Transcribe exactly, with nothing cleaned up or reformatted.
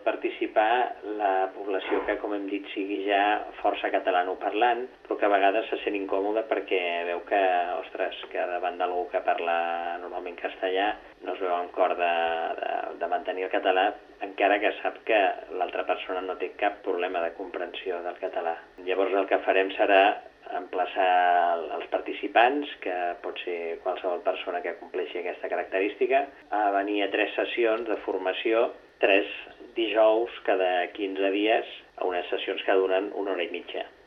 participar la població que, com hem dit, sigui ja força catalanoparlant, però que a vegades se sent incòmode perquè veu que, ostres, que davant d'algú que parla normalment castellà no es veu amb cor de, de, de mantenir el català, encara que sap que l'altra persona no té cap problema de comprensió del català. Llavors el que farem serà emplaçar els participants, que pot ser qualsevol persona que compleixi aquesta característica, a venir a tres sessions de formació, tres dijous cada quinze dies, a unes sessions que duren una hora i mitja.